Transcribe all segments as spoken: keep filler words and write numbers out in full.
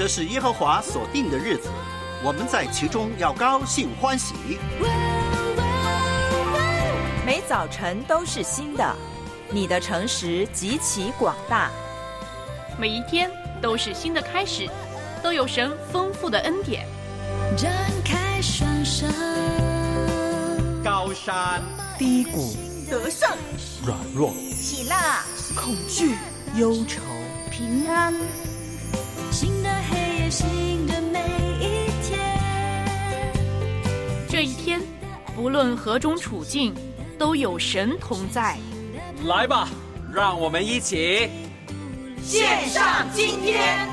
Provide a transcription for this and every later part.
这是耶和华所定的日子，我们在其中要高兴欢喜。 每早晨都是新的，你的诚实极其广大。 每一天都是新的开始，都有神丰富的恩典。 展开双手， 高山低谷，得胜软弱， 喜乐恐惧忧愁平安。 新的黑夜，新的每一天。 这一天，不论何种处境，都有神同在。 来吧，让我们一起献上今天。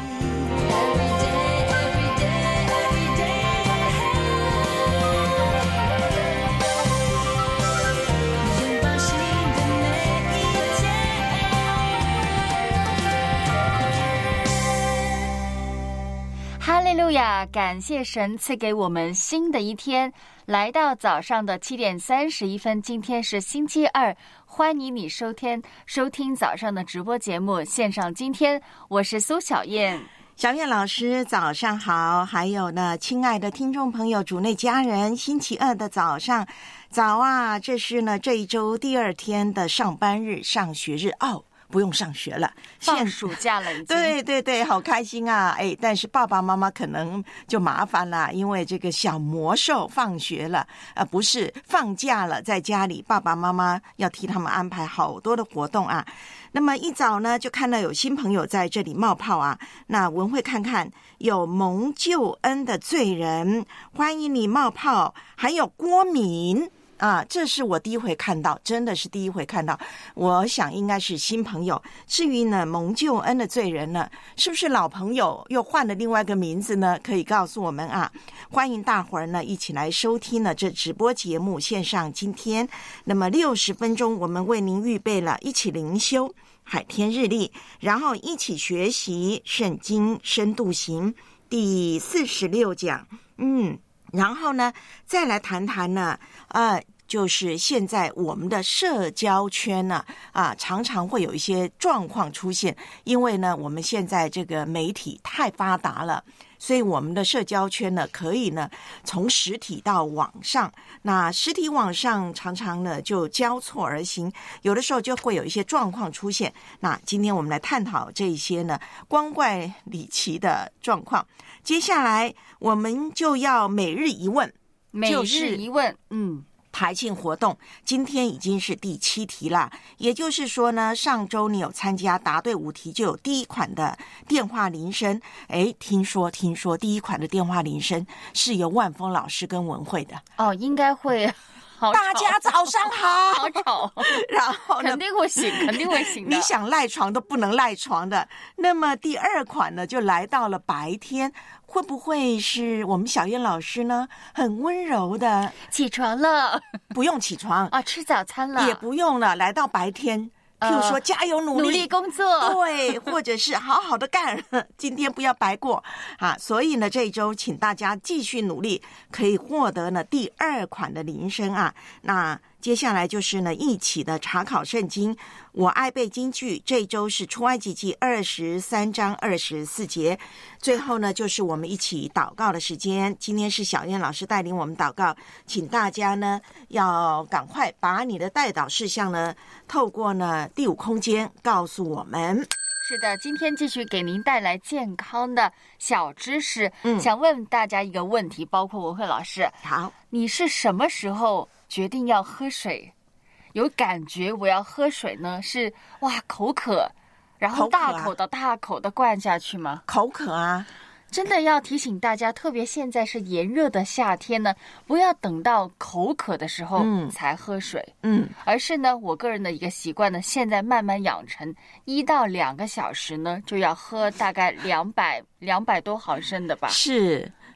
哈利路亚！感谢神赐给我们新的一天，来到早上的七点三十一分。今天是星期二，欢迎你收听收听早上的直播节目线上今天，我是苏小燕。 小燕老师早上好，还有呢，亲爱的听众朋友，主内家人，星期二的早上早啊！这是呢这一周第二天的上班日、上学日哦。不用上学了， 放暑假了已经。 对对对，好开心啊！哎，但是爸爸妈妈可能就麻烦了，因为这个小魔兽放学了，呃，不是放假了，在家里爸爸妈妈要替他们安排好多的活动啊。那么一早呢，就看到有新朋友在这里冒泡啊。那文慧看看有蒙救恩的罪人，欢迎你冒泡，还有郭敏。啊，这是我第一回看到，真的是第一回看到。我想应该是新朋友。至于呢，蒙救恩的罪人呢，是不是老朋友又换了另外一个名字呢？可以告诉我们啊。欢迎大伙儿呢一起来收听呢这直播节目线上今天。那么六十分钟，我们为您预备了一起灵修海天日历，然后一起学习圣经深度行第四十六讲。嗯。然后呢，再来谈谈呢，呃，就是现在我们的社交圈呢，啊，常常会有一些状况出现，因为呢，我们现在这个媒体太发达了，所以我们的社交圈呢，可以呢从实体到网上，那实体网上常常呢就交错而行，有的时候就会有一些状况出现。那今天我们来探讨这一些呢光怪离奇的状况。接下来我们就要每日一问， 每日一问，嗯。 排庆活动今天已经是第七题啦，也就是说呢，上周你有参加答对五题就有第一款的电话铃声。诶，听说听说第一款的电话铃声是由万峰老师跟文慧的哦，应该会。 大家早上好， 好吵， 然后呢， 肯定会醒，肯定会醒的。 你想赖床都不能赖床的。那么第二款呢，就来到了白天，会不会是我们小燕老师呢？很温柔的起床了， 不用起床啊，吃早餐了， 也不用了，来到白天。譬如说加油努力、 呃、努力工作， 对，或者是好好的干，今天不要白过啊！所以呢，这一周请大家继续努力，可以获得呢第二款的铃声啊。那接下来就是呢一起的查考圣经，我爱背金句，这一周是出埃及记二十三章二十四节。最后呢就是我们一起祷告的时间，今天是小燕老师带领我们祷告，请大家呢要赶快把你的代祷事项呢透过呢第五空间告诉我们。 是的，今天继续给您带来健康的小知识。 嗯， 想问大家一个问题，包括文慧老师， 好， 你是什么时候决定要喝水？有感觉我要喝水呢？是哇口渴，然后大口的、啊、大口的灌下去吗？ 口渴啊！ 真的要提醒大家，特别现在是炎热的夏天呢，不要等到口渴的时候才喝水， 嗯， 而是呢，我个人的一个习惯呢，现在慢慢养成，一到两个小时呢，就要喝大概两百两百多毫升的吧。 是。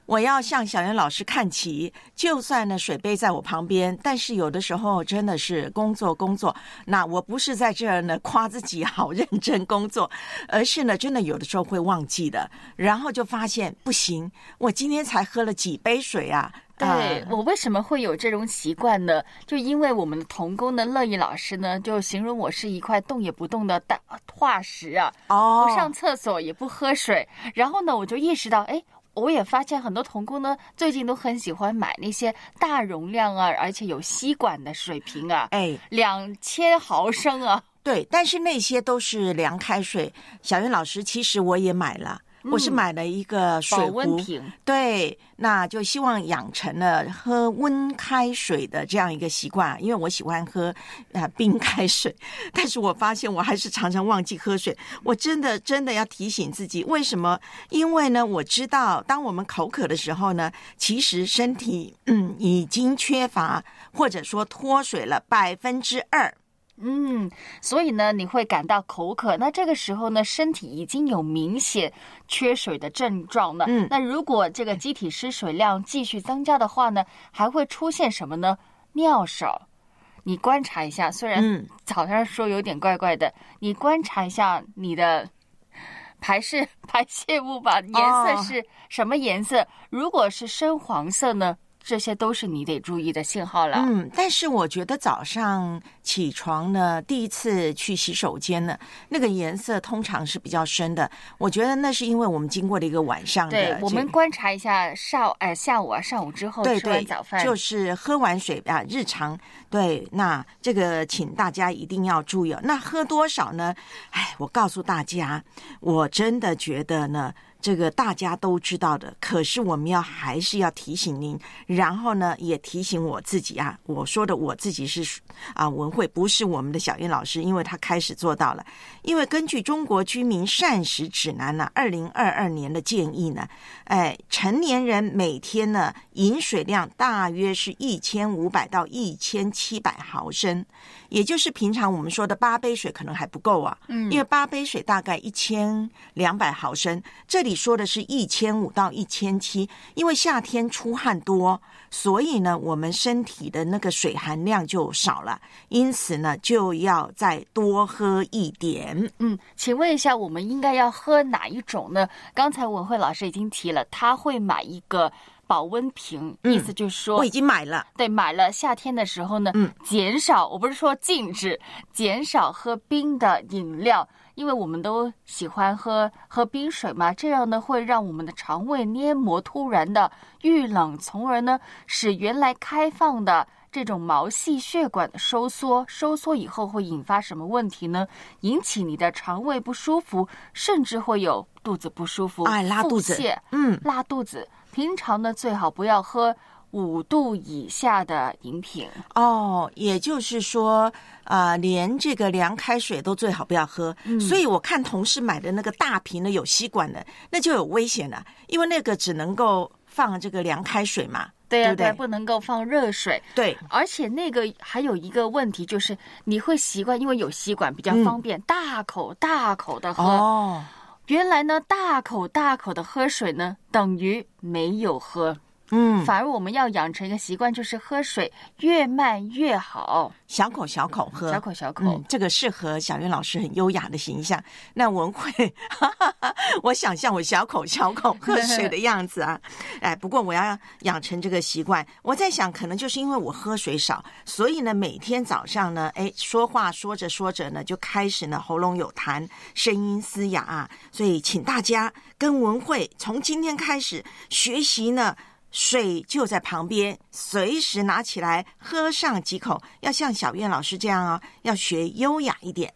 我要向小袁老师看齐，就算呢水杯在我旁边，但是有的时候真的是工作工作，那我不是在这儿呢夸自己好认真工作，而是呢真的有的时候会忘记的，然后就发现不行，我今天才喝了几杯水啊。 对、 呃、 我为什么会有这种习惯呢？就因为我们的童工呢，乐意老师呢，就形容我是一块动也不动的大化石啊， 哦， 不上厕所也不喝水。然后呢，我就意识到，哎，我也发现很多童工呢，最近都很喜欢买那些大容量啊，而且有吸管的水瓶啊， 哎， 两千毫升啊。 对，但是那些都是凉开水。小袁老师，其实我也买了。我是买了一个水壶， 保温瓶， 对，那就希望养成了喝温开水的这样一个习惯，因为我喜欢喝呃冰开水，但是我发现我还是常常忘记喝水，我真的真的要提醒自己，为什么？因为呢，我知道当我们口渴的时候呢，其实身体嗯已经缺乏或者说脱水了百分之二。 嗯，所以呢，你会感到口渴，那这个时候呢，身体已经有明显缺水的症状了。 嗯， 那如果这个机体失水量继续增加的话呢，还会出现什么呢？尿少。你观察一下，虽然早上说有点怪怪的，嗯、你观察一下你的排泄排泄物吧，颜色是什么颜色？哦、如果是深黄色呢？这些都是你得注意的信号了。 嗯，但是我觉得早上起床呢，第一次去洗手间呢，那个颜色通常是比较深的。我觉得那是因为我们经过了一个晚上的、这个。 对，我们观察一下上哎下午啊，上午之后吃完早饭， 对对，就是喝完水啊，日常对。那这个请大家一定要注意哦。那喝多少呢？哎，我告诉大家，我真的觉得呢。这个大家都知道的，可是我们要还是要提醒您，然后呢，也提醒我自己啊。我说的我自己是啊，文慧不是我们的小燕老师，因为他开始做到了。因为根据中国居民膳食指南呢、啊，二零二二年的建议呢，哎，成年人每天呢饮水量大约是一千五百到一千七百毫升，也就是平常我们说的八杯水可能还不够啊。嗯，因为八杯水大概一千两百毫升，这里。说的是一千五到一千七，因为夏天出汗多，所以呢，我们身体的那个水含量就少了，因此呢，就要再多喝一点。 嗯，请问一下，我们应该要喝哪一种呢？刚才文慧老师已经提了，他会买一个保温瓶，意思就是说、 嗯、我已经买了， 对，买了。夏天的时候呢，嗯，减少，我不是说禁止，减少喝冰的饮料。因为我们都喜欢喝喝冰水嘛，这样呢会让我们的肠胃黏膜突然的遇冷，从而呢使原来开放的这种毛细血管的收缩，收缩以后会引发什么问题呢？引起你的肠胃不舒服，甚至会有肚子不舒服， 哎，拉肚子， 腹泻， 嗯， 拉肚子。平常呢最好不要喝五度以下的饮品哦，也就是说，啊、呃，连这个凉开水都最好不要喝。嗯，所以我看同事买的那个大瓶的有吸管的，那就有危险了，因为那个只能够放这个凉开水嘛。 对呀、啊， 对不对？ 不能够放热水。 对， 而且那个还有一个问题，就是你会习惯，因为有吸管比较方便，嗯、大口大口的喝。 哦， 原来呢，大口大口的喝水呢，等于没有喝。 嗯， 反而我们要养成一个习惯，就是喝水越慢越好， 小口小口喝， 小口小口。 嗯、这个适合小袁老师很优雅的形象。那文慧，哈哈哈，我想象我小口小口喝水的样子啊。哎，不过我要养成这个习惯。我在想，可能就是因为我喝水少，所以呢，每天早上呢，哎，说话说着说着呢，就开始呢喉咙有痰，声音嘶哑啊。所以，请大家跟文慧从今天开始学习呢。水就在旁边，随时拿起来喝上几口，要像小燕老师这样哦，要学优雅一点。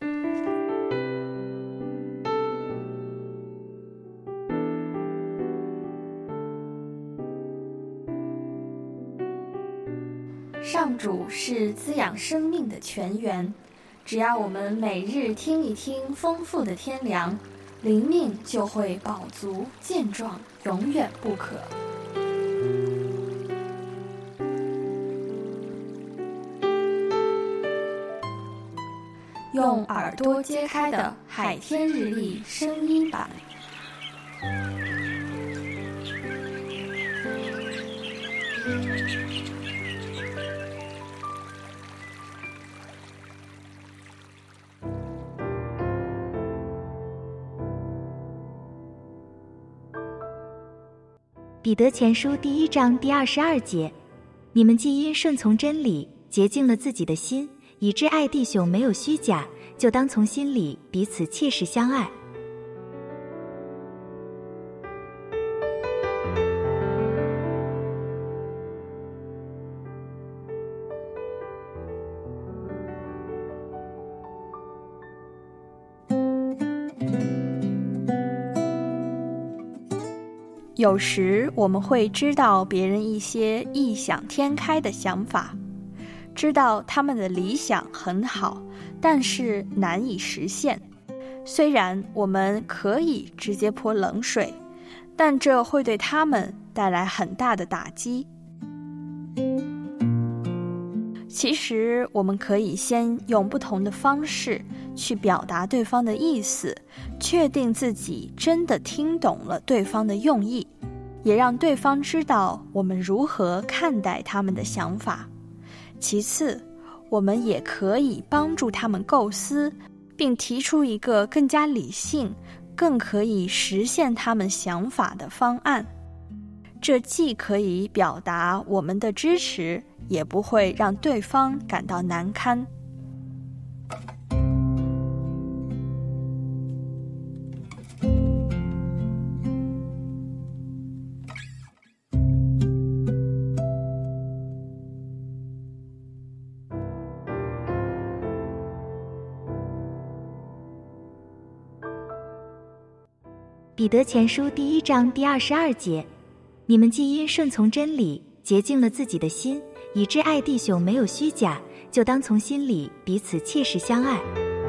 上主是滋养生命的泉源，只要我们每日听一听丰富的天粮，灵命就会饱足健壮，永远不渴。用耳朵揭开的海天日历声音版。 彼得前书第一章第二十二节，你们既因顺从真理洁净了自己的心，以致爱弟兄没有虚假，就当从心里彼此切实相爱。 有时我们会知道别人一些异想天开的想法，知道他们的理想很好，但是难以实现。虽然我们可以直接泼冷水，但这会对他们带来很大的打击。其实我们可以先用不同的方式去表达对方的意思，确定自己真的听懂了对方的用意，也让对方知道我们如何看待他们的想法。其次，我们也可以帮助他们构思，并提出一个更加理性、更可以实现他们想法的方案。这既可以表达我们的支持，也不会让对方感到难堪。 彼得前书第一章第二十二节，你们既因顺从真理洁净了自己的心，以致爱弟兄没有虚假，就当从心里彼此切实相爱。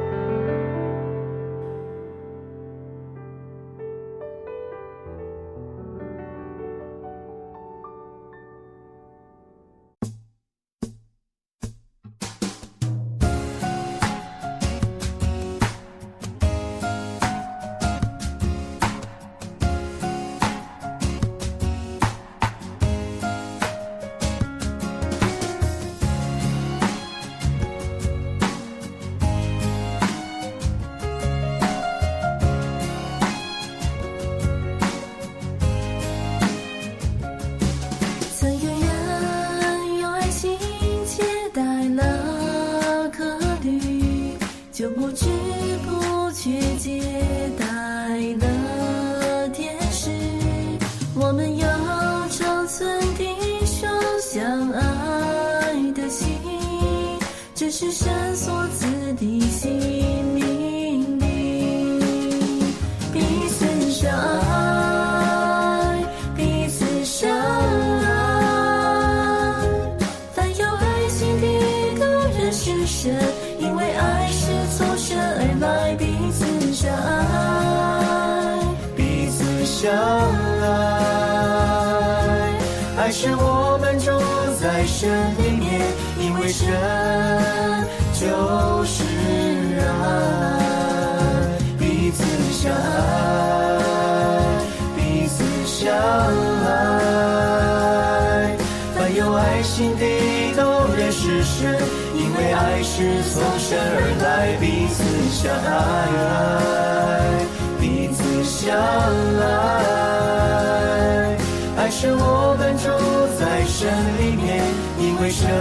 就不知不觉接待了天使，我们有长存弟兄相爱的心，这是神所赐的新命令，彼此相爱，彼此相爱，凡有爱心的都认识神，因为爱是从神而来，彼此相爱， 彼此相爱，爱是我们住在神里面，因为神就是爱，彼此相爱，彼此相爱，凡有爱心的都认识神，因为爱是从神而来，彼此相爱，彼此相爱，爱是我们住在神里面，因为神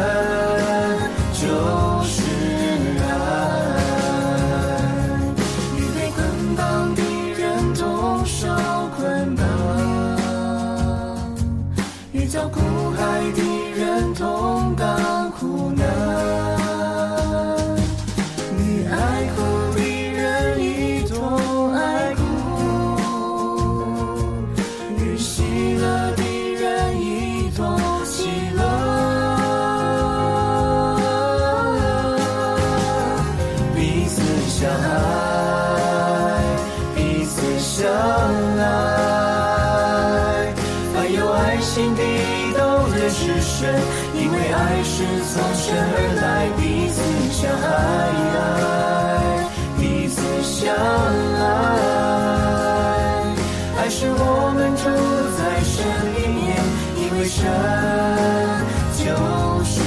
就是爱。与被捆绑的人同受捆绑，与遭苦害的人同当苦难，与爱哭的人一同爱哭，与喜乐的人一同喜乐，彼此相爱，彼此相爱，凡有爱心的都认识神，因为爱是从神而来，彼此相爱，彼此相爱，爱是我们住在神里面，因为神就是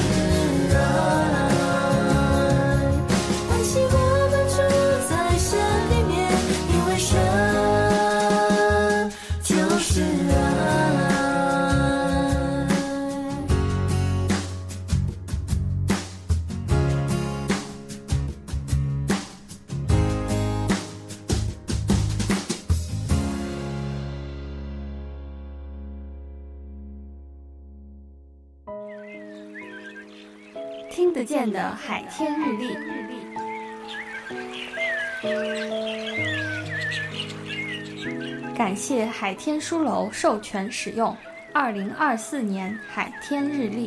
爱， 爱是我们住在神里面，因为神就是爱。 听得见的海天日历。感谢海天书楼授权使用二零二四年海天日历。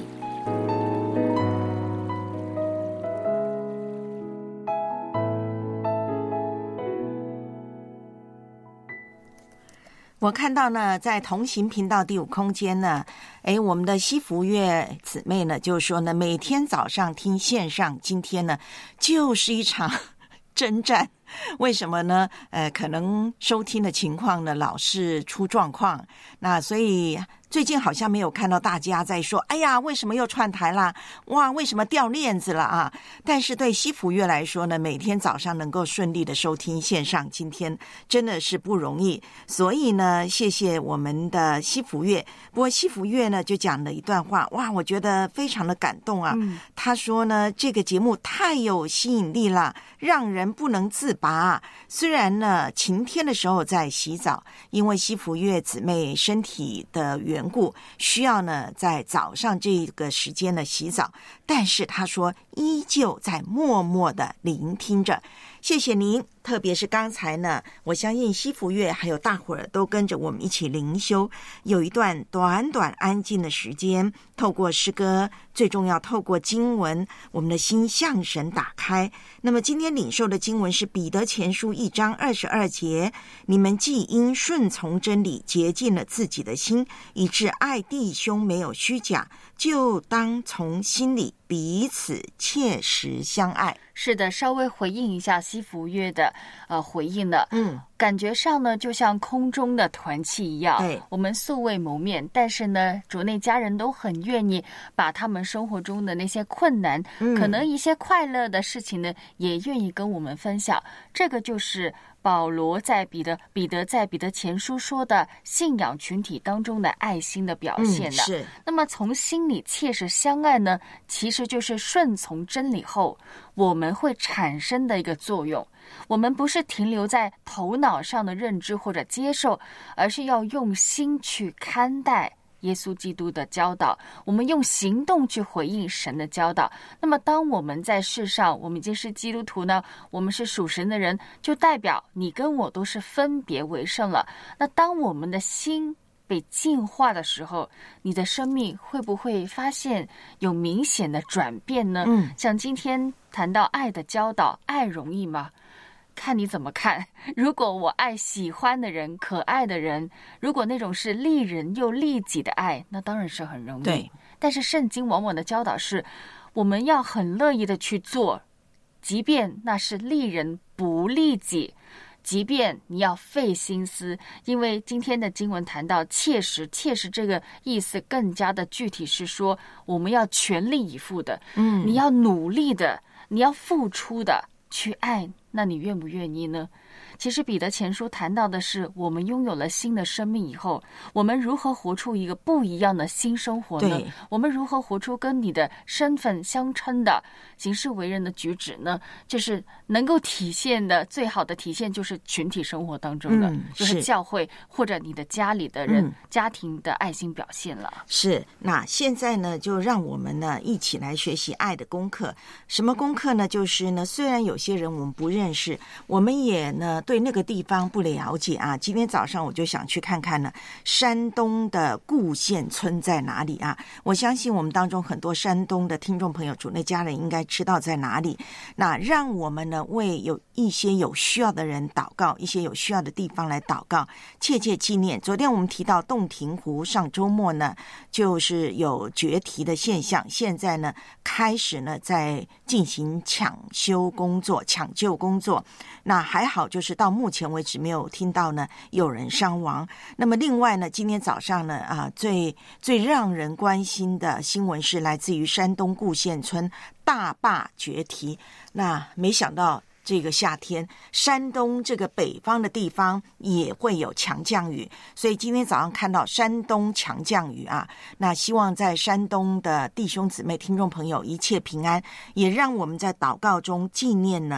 我看到呢，在同行频道第五空间呢，诶，我们的西福月姊妹呢，就说呢，每天早上听线上，今天呢，就是一场征战。为什么呢？呃，可能收听的情况呢，老是出状况，那所以最近好像没有看到大家在说，哎呀，为什么又串台啦？哇，为什么掉链子了啊？但是对西福月来说呢，每天早上能够顺利的收听线上，今天真的是不容易。所以呢，谢谢我们的西福月。不过西福月呢，就讲了一段话，哇，我觉得非常的感动啊。嗯、他说呢，这个节目太有吸引力了，让人不能自拔。虽然呢，晴天的时候在洗澡，因为西福月姊妹身体的缘故，需要呢在早上这个时间呢洗澡，但是他说依旧在默默的聆听着。谢谢您，特别是刚才呢，我相信西福月还有大伙儿都跟着我们一起灵修，有一段短短安静的时间，透过诗歌，最重要透过经文，我们的心向神打开。那么今天领受的经文是彼得前书一章二十二节，你们既因顺从真理洁净了自己的心，以致爱弟兄没有虚假，就当从心里彼此切实相爱。 是的，稍微回应一下西福月的呃回应了。嗯，感觉上呢，就像空中的团契一样。对，我们素未谋面，但是呢，主内家人都很愿意把他们生活中的那些困难，嗯、可能一些快乐的事情呢，也愿意跟我们分享。这个就是保罗在彼得彼得在彼得前书说的信仰群体当中的爱心的表现了。嗯、是。那么从心里切实相爱呢，其实就是顺从真理后我们会产生的一个作用。我们不是停留在头脑上的认知或者接受，而是要用心去看待耶稣基督的教导，我们用行动去回应神的教导。那么当我们在世上，我们已经是基督徒呢，我们是属神的人，就代表你跟我都是分别为圣了。那当我们的心被净化的时候，你的生命会不会发现有明显的转变呢？嗯，像今天谈到爱的教导，爱容易吗？看你怎么看。如果我爱喜欢的人，可爱的人，如果那种是利人又利己的爱，那当然是很容易。对，但是圣经往往的教导是，我们要很乐意的去做，即便那是利人不利己，即便你要费心思。因为今天的经文谈到切实，切实这个意思更加的具体，是说我们要全力以赴的，嗯，你要努力的，你要付出的去爱，那你愿不愿意呢？其实彼得前书谈到的是，我们拥有了新的生命以后，我们如何活出一个不一样的新生活呢？我们如何活出跟你的身份相称的行事为人的举止呢？就是能够体现的最好的体现，就是群体生活当中的，嗯、就是教会或者你的家里的人、嗯、家庭的爱心表现了。 是，那现在呢，就让我们呢一起来学习爱的功课。什么功课呢？就是呢，虽然有些人我们不认识，我们也呢对那个地方不了解啊。今天早上我就想去看看呢，山东的固县村在哪里啊？我相信我们当中很多山东的听众朋友、主内家人应该知道在哪里。那让我们呢为有一些有需要的人祷告，一些有需要的地方来祷告，切切纪念。昨天我们提到洞庭湖，上周末呢就是有决堤的现象，现在呢开始呢在进行抢修工作、抢救工作。那还好，就是到目前为止没有听到呢有人伤亡。那么另外呢，今天早上呢啊最最让人关心的新闻是来自于山东固县村大坝决堤。那没想到这个夏天，山东这个北方的地方也会有强降雨，所以今天早上看到山东强降雨啊，那希望在山东的弟兄姊妹、听众朋友一切平安，也让我们在祷告中纪念呢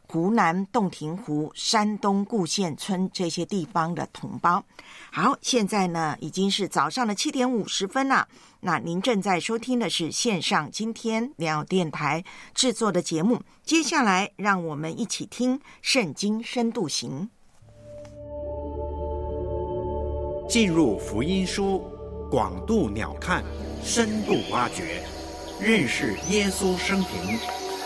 湖南洞庭湖、山东固县村这些地方的同胞。好，现在呢已经是早上的七点五十分了。那您正在收听的是线上今天良友电台制作的节目。接下来，让我们一起听《圣经深度行》， 进入福音书，广度鸟瞰，深度挖掘，认识耶稣生平。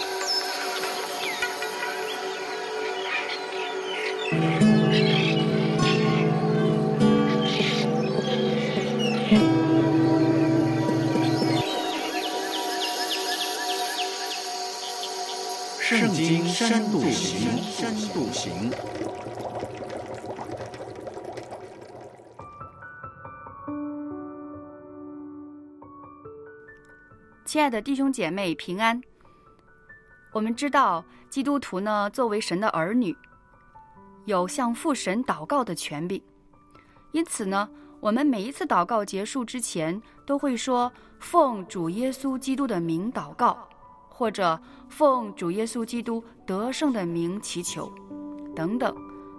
圣经深度行，深度行。 亲爱的弟兄姐妹平安。我们知道基督徒呢，作为神的儿女，有向父神祷告的权柄，因此呢，我们每一次祷告结束之前都会说奉主耶稣基督的名祷告，或者奉主耶稣基督得胜的名祈求等等。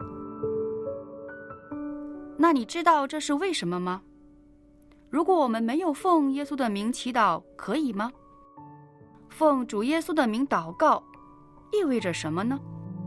那你知道这是为什么吗？如果我们没有奉耶稣的名祈祷，可以吗？奉主耶稣的名祷告意味着什么呢？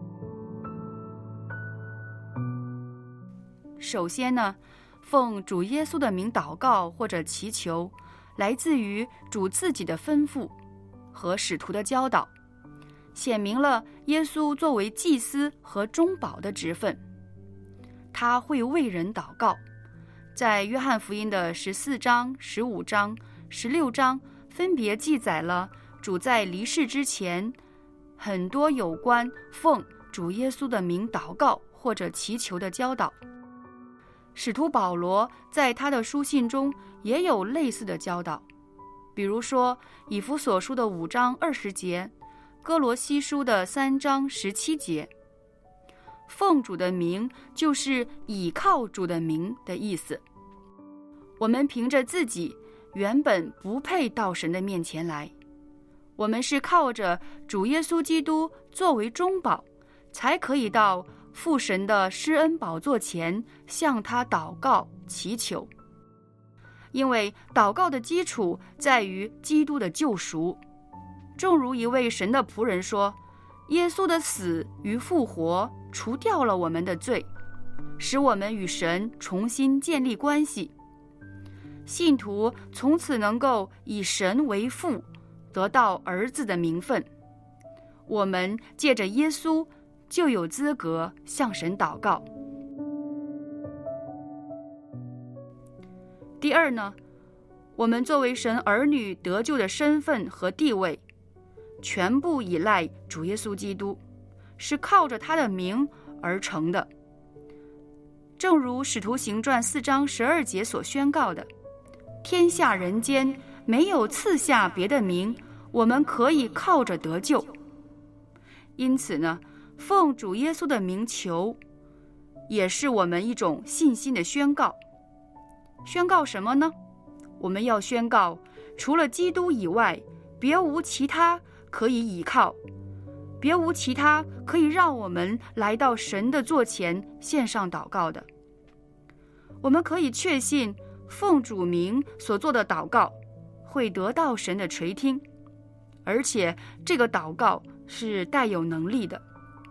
首先呢，奉主耶稣的名祷告或者祈求，来自于主自己的吩咐和使徒的教导，显明了耶稣作为祭司和中保的职分。他会为人祷告，在约翰福音的十四章、十五章、十六章分别记载了主在离世之前很多有关奉主耶稣的名祷告或者祈求的教导。使徒保罗在他的书信中也有类似的教导，比如说以弗所书的五章二十节，哥罗西书的三章十七节。奉主的名就是倚靠主的名的意思。我们凭着自己原本不配到神的面前来，我们是靠着主耶稣基督作为中保，才可以到父神的施恩宝座前向他祷告祈求。因为祷告的基础在于基督的救赎。正如一位神的仆人说，耶稣的死与复活除掉了我们的罪，使我们与神重新建立关系。信徒从此能够以神为父，得到儿子的名分。我们借着耶稣就有资格向神祷告。第二呢，我们作为神儿女得救的身份和地位，全部依赖主耶稣基督，是靠着他的名而成的。正如使徒行传四章十二节所宣告的，天下人间没有赐下别的名，我们可以靠着得救。因此呢，奉主耶稣的名求，也是我们一种信心的宣告。宣告什么呢？我们要宣告，除了基督以外，别无其他可以倚靠，别无其他可以让我们来到神的座前献上祷告的。我们可以确信，奉主名所做的祷告会得到神的垂听，而且这个祷告是带有能力的。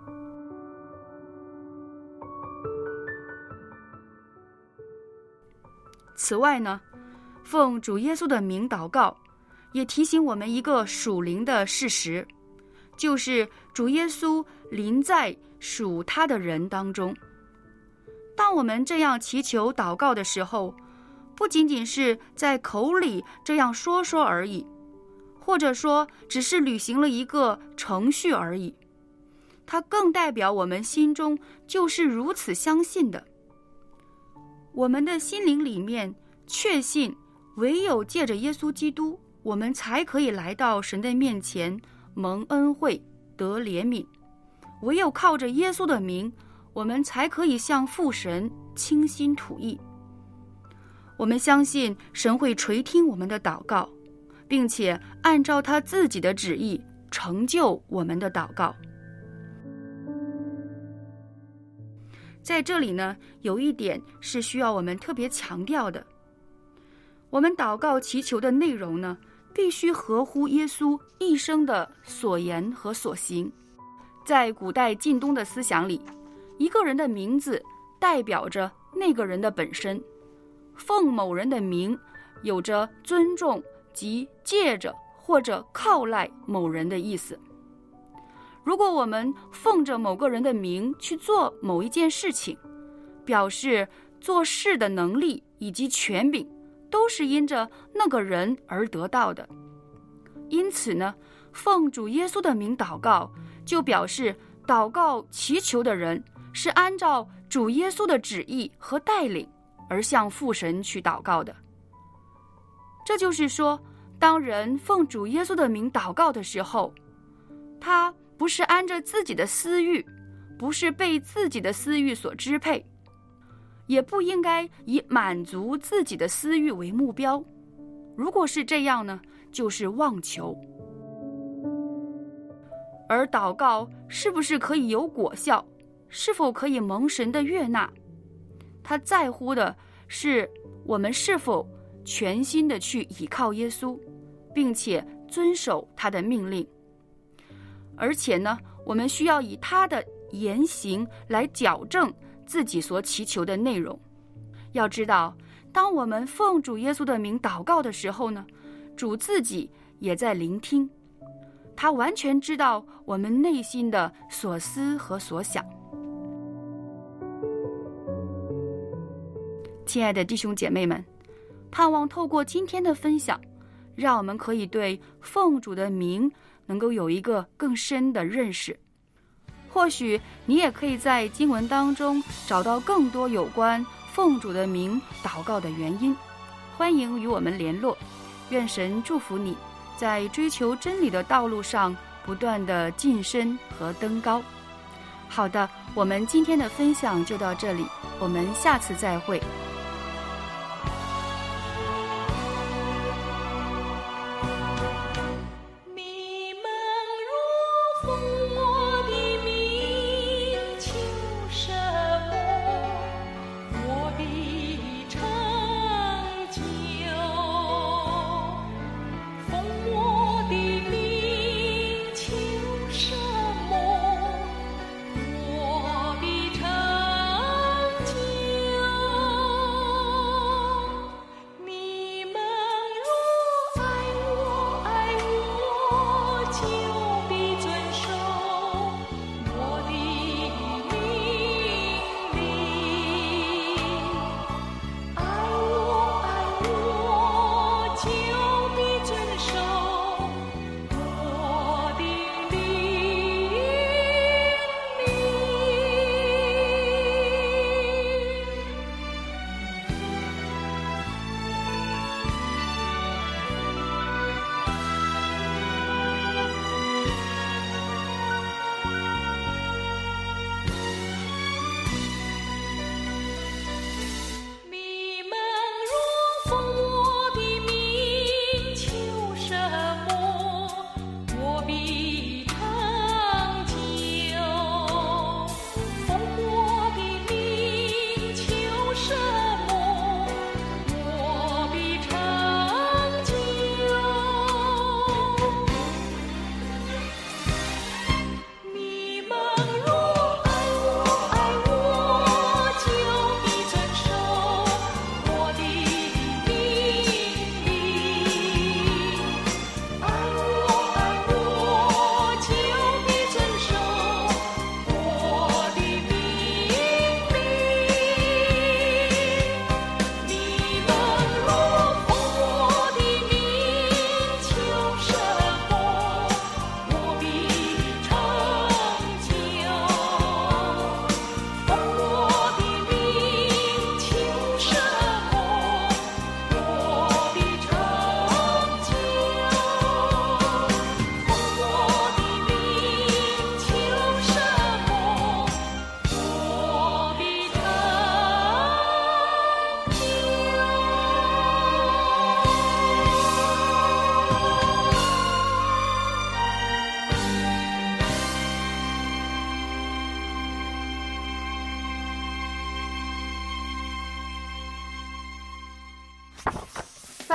此外呢，奉主耶稣的名祷告，也提醒我们一个属灵的事实，就是主耶稣临在属他的人当中。当我们这样祈求祷告的时候，不仅仅是在口里这样说说而已，或者说只是履行了一个程序而已，它更代表我们心中就是如此相信的。我们的心灵里面确信，唯有借着耶稣基督，我们才可以来到神的面前蒙恩惠得怜悯。唯有靠着耶稣的名，我们才可以向父神倾心吐意。我们相信神会垂听我们的祷告，并且按照他自己的旨意成就我们的祷告。 在这里呢，有一点是需要我们特别强调的，我们祷告祈求的内容呢，必须合乎耶稣一生的所言和所行。在古代近东的思想里，一个人的名字代表着那个人的本身，奉某人的名有着尊重及借着或者靠赖某人的意思。如果我们奉着某个人的名去做某一件事情，表示做事的能力以及权柄都是因着那个人而得到的。因此呢，奉主耶稣的名祷告，就表示祷告祈求的人是按照主耶稣的旨意和带领而向父神去祷告的。这就是说，当人奉主耶稣的名祷告的时候，他不是按着自己的私欲，不是被自己的私欲所支配，也不应该以满足自己的私欲为目标。如果是这样呢，就是妄求。而祷告是不是可以有果效，是否可以蒙神的悦纳，他在乎的是我们是否全心的去倚靠耶稣，并且遵守他的命令。而且呢，我们需要以他的言行来矫正自己所祈求的内容。要知道，当我们奉主耶稣的名祷告的时候呢，主自己也在聆听，他完全知道我们内心的所思和所想。亲爱的弟兄姐妹们，盼望透过今天的分享，让我们可以对奉主的名能够有一个更深的认识。或许你也可以在经文当中找到更多有关奉主的名祷告的原因。欢迎与我们联络，愿神祝福你在追求真理的道路上不断的晋升和登高。好的，我们今天的分享就到这里，我们下次再会。 我必成就。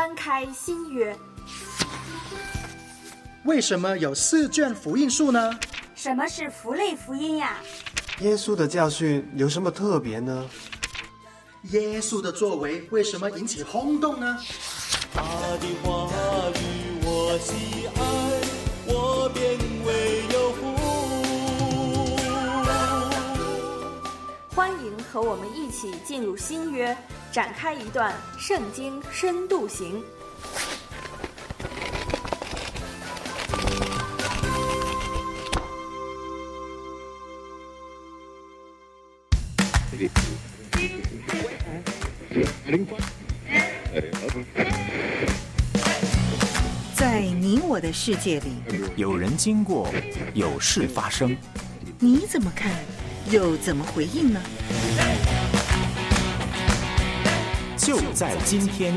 翻开新约。 为什么有四卷福音书呢？ 什么是福类福音呀？ 耶稣的教训有什么特别呢？ 耶稣的作为为什么引起轰动呢？ 他的话语我喜爱，我便为有福。 欢迎和我们一起进入新约，展开一段圣经深度行。 在你我的世界里， 有人经过，有事发生， 你怎么看，又怎么回应呢？ 就在今天。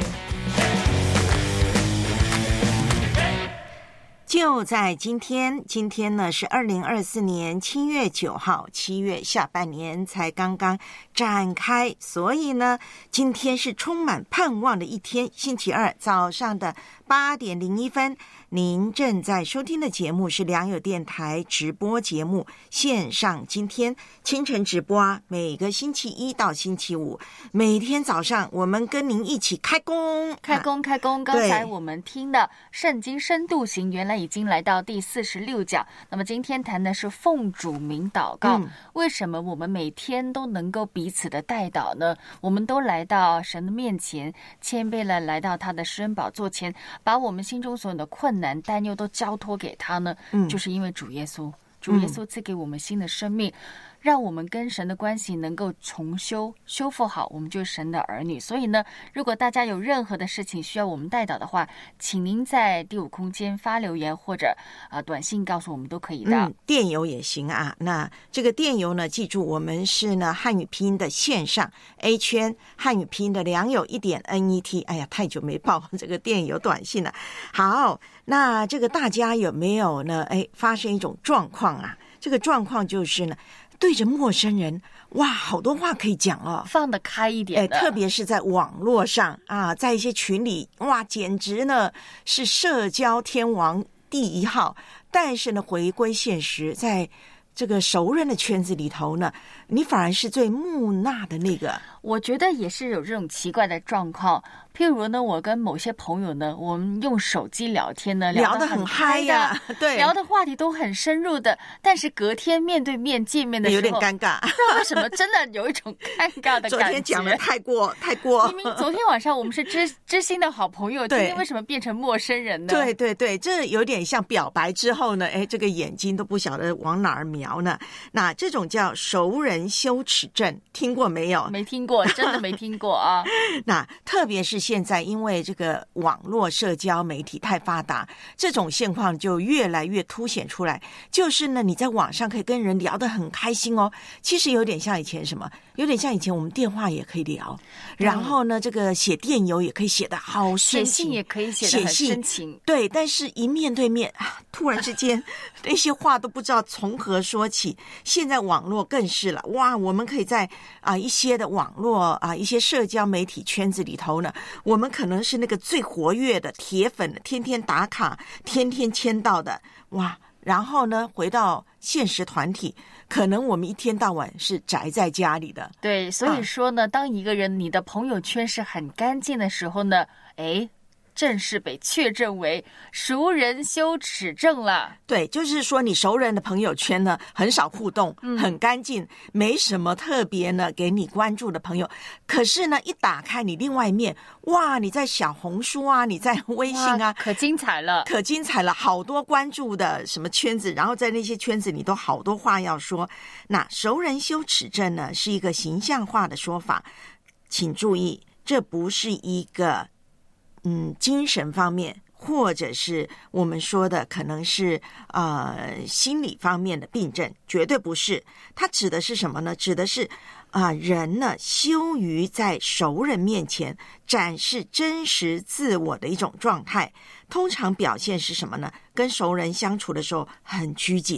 就在今天，今天呢是二零二四年七月九号，七月下半年才刚刚展开，所以呢，今天是充满盼望的一天。星期二早上的八点零一分，您正在收听的节目是良友电台直播节目线上今天清晨直播啊，每个星期一到星期五，每天早上我们跟您一起开工， 开工，开工。刚才我们听的圣经深度行，原来已经来到第四十六讲。那么今天谈的是奉主名祷告。嗯、为什么我们每天都能够彼此的代祷呢？我们都来到神的面前，谦卑了来到他的施恩宝座前，把我们心中所有的困难担忧都交托给他呢？嗯，就是因为主耶稣，主耶稣赐给我们新的生命。嗯，让我们跟神的关系能够重修修复好，我们就是神的儿女。所以呢，如果大家有任何的事情需要我们代祷的话，请您在第五空间发留言或者呃短信告诉我们都可以的。 嗯，电邮也行啊。那这个电邮呢，记住我们是呢汉语拼音的线上 A 圈，汉语拼音的良友一点 N E T。哎呀，太久没报这个电邮短信了。好，那这个大家有没有呢？哎，发生一种状况啊？这个状况就是呢，对着陌生人，哇，好多话可以讲哦， 放得开一点的。 哎，特别是在网络上啊，在一些群里，哇，简直呢是社交天王第一号。但是呢，回归现实，在这个熟人的圈子里头呢，你反而是最木讷的那个。 我觉得也是有这种奇怪的状况，譬如呢，我跟某些朋友呢，我们用手机聊天呢， 聊得很嗨呀，对， 聊的话题都很深入的，但是隔天面对面见面的时候， 有点尴尬， 不知道为什么，真的有一种尴尬的感觉。 昨天讲的太过太过， 明明昨天晚上我们是知知心的好朋友，今天为什么变成陌生人呢？ 对对对，这有点像表白之后呢，哎，这个眼睛都不晓得往哪儿瞄呢。那这种叫熟人羞耻症，听过没有？ 没听过，真的没听过啊。 那特别是现在，因为这个网络社交媒体太发达，这种现况就越来越凸显出来。就是呢，你在网上可以跟人聊得很开心哦，其实有点像以前什么，有点像以前我们电话也可以聊，然后呢，这个写电邮也可以写得好深情， 写信也可以写得很深情， 对。但是一面对面啊，突然之间那些话都不知道从何说起。现在网络更是了，哇，我们可以在啊、呃、一些的网络啊、呃、一些社交媒体圈子里头呢，我们可能是那个最活跃的铁粉，天天打卡，天天签到的，哇。然后呢，回到现实团体，可能我们一天到晚是宅在家里的。 对，所以说呢，啊、当一个人你的朋友圈是很干净的时候呢，哎，正式被确诊为熟人羞耻症了。 对，就是说你熟人的朋友圈呢，很少互动，嗯、很干净，没什么特别呢给你关注的朋友。可是呢，一打开你另外一面，哇，你在小红书啊，你在微信啊， 可精彩了， 可精彩了，好多关注的什么圈子，然后在那些圈子里都好多话要说。那熟人羞耻症呢，是一个形象化的说法，请注意，这不是一个嗯精神方面，或者是我们说的可能是呃心理方面的病症，绝对不是。它指的是什么呢？指的是啊、呃、人呢羞于在熟人面前展示真实自我的一种状态。通常表现是什么呢？跟熟人相处的时候很拘谨，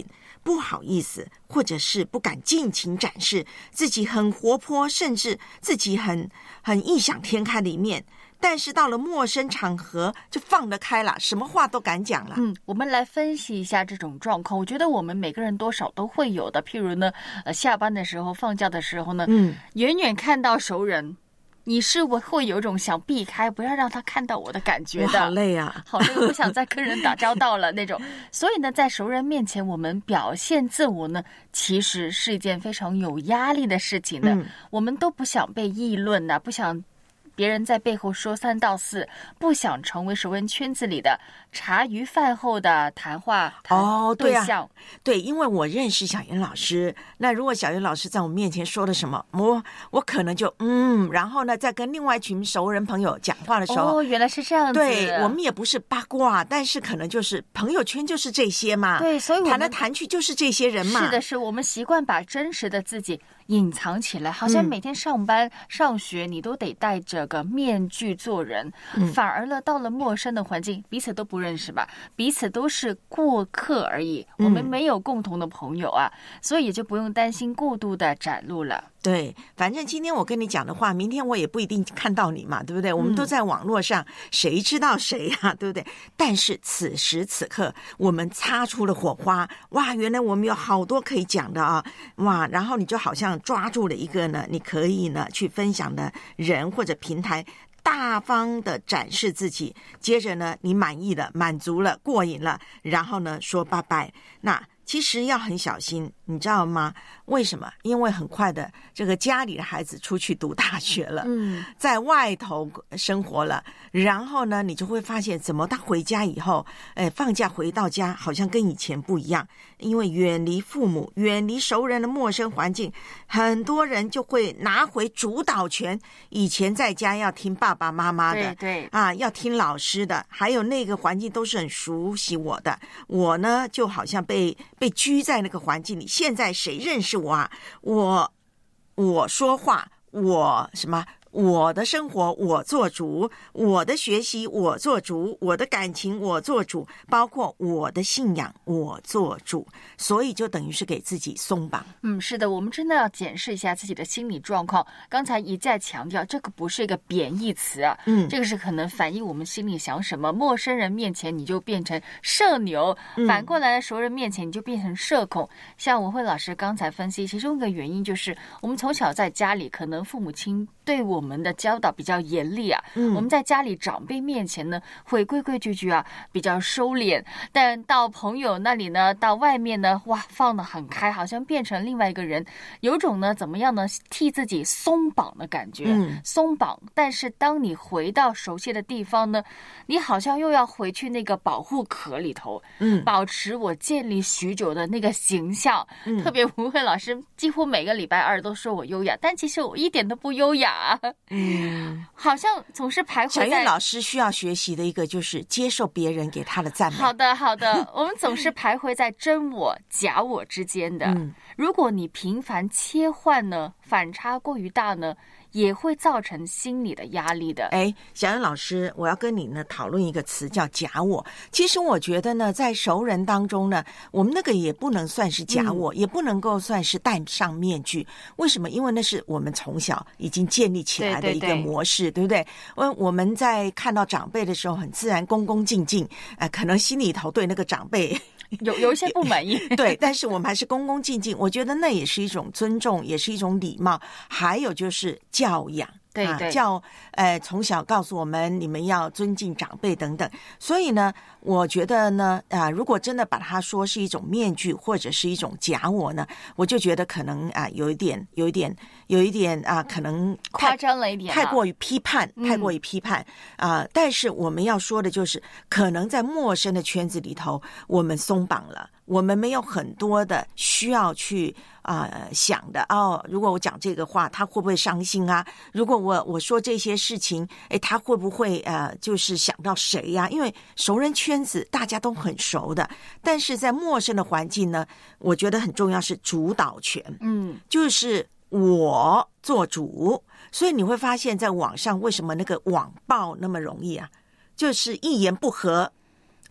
不好意思，或者是不敢尽情展示自己很活泼，甚至自己很很异想天开的一面。但是到了陌生场合就放得开了，什么话都敢讲了。 嗯，我们来分析一下这种状况。我觉得我们每个人多少都会有的。譬如呢，呃，下班的时候、放假的时候呢，嗯，远远看到熟人，你是我会有一种想避开，不要让他看到我的感觉的。 我好累啊， 好累，不想再跟人打交道了那种。所以呢，在熟人面前，我们表现自我呢，其实是一件非常有压力的事情的。嗯、我们都不想被议论呐、啊，不想别人在背后说三道四，不想成为熟人圈子里的茶余饭后的谈话哦， 对象。 啊、对，因为我认识小妍老师，那如果小妍老师在我面前说了什么，我我可能就嗯，然后呢，在跟另外一群熟人朋友讲话的时候， 哦，原来是这样子。 对，我们也不是八卦，但是可能就是朋友圈就是这些嘛。 对，所以我们谈来谈去就是这些人嘛。 是的，是我们习惯把真实的自己隐藏起来，好像每天上班、嗯、上学你都得戴着个面具做人，嗯、反而呢，到了陌生的环境，彼此都不认识吧，彼此都是过客而已，我们没有共同的朋友啊，嗯、所以也就不用担心过度的展露了。 对，反正今天我跟你讲的话，明天我也不一定看到你嘛，对不对？我们都在网络上，嗯、谁知道谁啊，对不对？但是此时此刻，我们擦出了火花，哇，原来我们有好多可以讲的啊，哇，然后你就好像抓住了一个呢，你可以呢去分享的人或者平台，大方的展示自己，接着呢，你满意了、满足了、过瘾了，然后呢说拜拜。那其实要很小心，你知道吗？为什么？因为很快的，这个家里的孩子出去读大学了，嗯，在外头生活了，然后呢，你就会发现，怎么他回家以后，哎，放假回到家，好像跟以前不一样，因为远离父母、远离熟人的陌生环境，很多人就会拿回主导权。以前在家要听爸爸妈妈的， 对对啊，要听老师的，还有那个环境都是很熟悉我的，我呢就好像被。被拘在那个环境里，现在谁认识我啊？我我说话，我什么？我的生活我做主，我的学习我做主，我的感情我做主，包括我的信仰我做主，所以就等于是给自己松绑。 嗯，是的，我们真的要检视一下自己的心理状况。刚才一再强调，这个不是一个贬义词啊，嗯，这个是可能反映我们心里想什么。陌生人面前你就变成社牛，嗯、反过来熟人面前你就变成社恐。像文慧老师刚才分析，其中一个原因就是我们从小在家里，可能父母亲对我们的教导比较严厉啊，嗯、我们在家里长辈面前呢会规规矩矩啊，比较收敛，但到朋友那里呢，到外面呢，哇，放得很开，好像变成另外一个人，有种呢怎么样呢，替自己松绑的感觉，嗯、松绑。但是当你回到熟悉的地方呢，你好像又要回去那个保护壳里头，嗯，保持我建立许久的那个形象。嗯、特别吴慧老师几乎每个礼拜二都说我优雅，但其实我一点都不优雅。嗯，好像总是徘徊在。 小燕老师需要学习的一个就是接受别人给他的赞美。 好的，好的，我们总是徘徊在真我、假我之间的。嗯，如果你频繁切换呢，反差过于大呢，也会造成心理的压力的。 哎，小燕老师，我要跟你呢讨论一个词叫假我。其实我觉得呢，在熟人当中呢，我们那个也不能算是假我，嗯、也不能够算是戴上面具。为什么？因为那是我们从小已经建立起来的一个模式， 对, 对, 对, 对不对？我我们在看到长辈的时候，很自然恭恭敬敬，呃，可能心里头对那个长辈。 有有一些不满意， 对，但是我们还是恭恭敬敬，我觉得那也是一种尊重，也是一种礼貌，还有就是教养。 对对， 啊、教呃从小告诉我们你们要尊敬长辈等等，所以呢，我觉得呢啊、呃，如果真的把它说是一种面具或者是一种假我呢，我就觉得可能啊、呃、有一点有一点有一点啊、呃、可能夸张了一点、啊， 太过于批判，太过于批判啊、嗯呃。但是我们要说的就是，可能在陌生的圈子里头，我们松绑了。我们没有很多的需要去啊、呃、想的哦。如果我讲这个话，他会不会伤心啊？如果我我说这些事情，哎，他会不会呃就是想到谁呀、啊？因为熟人圈子大家都很熟的，但是在陌生的环境呢，我觉得很重要是主导权，嗯，就是我做主。所以你会发现在网上为什么那个网暴那么容易啊？就是一言不合。